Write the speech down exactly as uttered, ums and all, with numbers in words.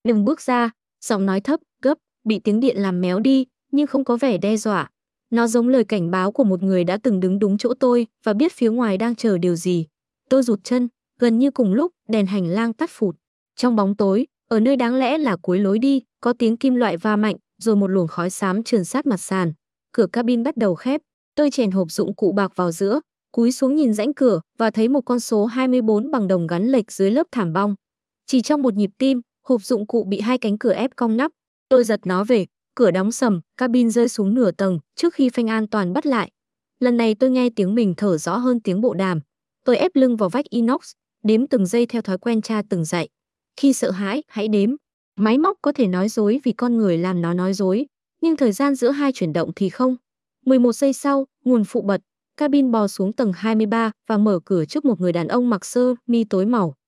Đừng bước ra, giọng nói thấp, gấp, bị tiếng điện làm méo đi, nhưng không có vẻ đe dọa. Nó giống lời cảnh báo của một người đã từng đứng đúng chỗ tôi và biết phía ngoài đang chờ điều gì. Tôi rụt chân, gần như cùng lúc, đèn hành lang tắt phụt. Trong bóng tối, ở nơi đáng lẽ là cuối lối đi, có tiếng kim loại va mạnh, rồi một luồng khói xám trườn sát mặt sàn. Cửa cabin bắt đầu khép, tôi chèn hộp dụng cụ bạc vào giữa, cúi xuống nhìn rãnh cửa và thấy một con số hai mươi bốn bằng đồng gắn lệch dưới lớp thảm bong. Chỉ trong một nhịp tim, hộp dụng cụ bị hai cánh cửa ép cong nắp. Tôi giật nó về, cửa đóng sầm, cabin rơi xuống nửa tầng trước khi phanh an toàn bắt lại. Lần này tôi nghe tiếng mình thở rõ hơn tiếng bộ đàm. Tôi ép lưng vào vách inox, đếm từng giây theo thói quen cha từng dạy. Khi sợ hãi, hãy đếm. Máy móc có thể nói dối vì con người làm nó nói dối, nhưng thời gian giữa hai chuyển động thì không. mười một giây sau, nguồn phụ bật, cabin bò xuống tầng hai mươi ba và mở cửa trước một người đàn ông mặc sơ mi tối màu.